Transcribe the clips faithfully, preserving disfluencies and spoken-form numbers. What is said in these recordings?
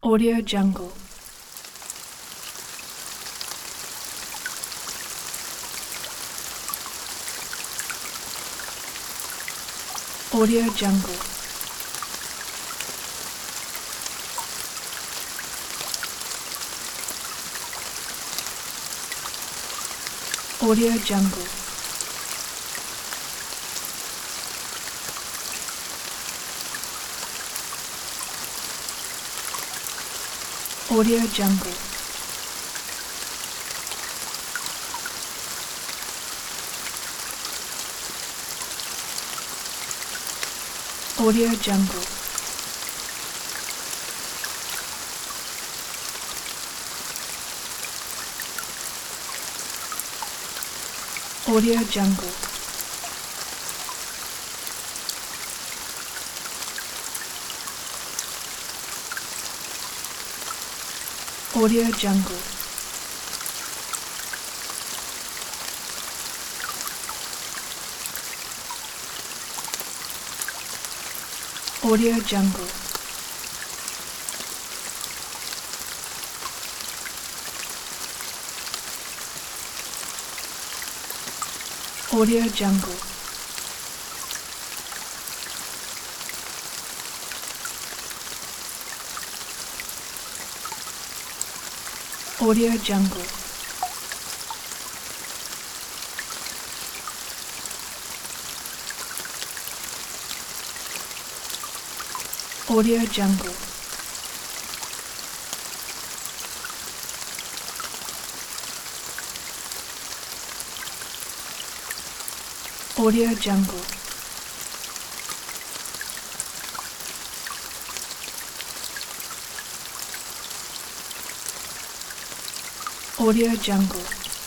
Audio Jungle. Audio Jungle. Audio Jungle. Audio Jungle. Audio Jungle. Audio Jungle. Audio Jungle. Audio Jungle. Audio Jungle. Audio Jungle. Audio Jungle. Audio Jungle. Audio Jungle.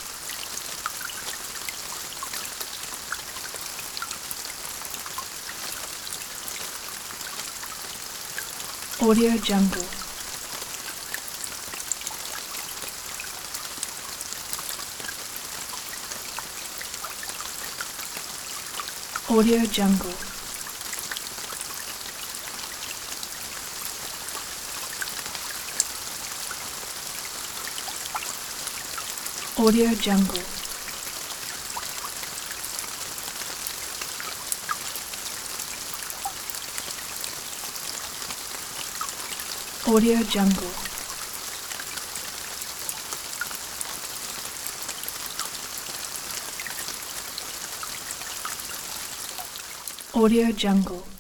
Audio Jungle. Audio Jungle. Audio Jungle. Audio Jungle. Audio Jungle.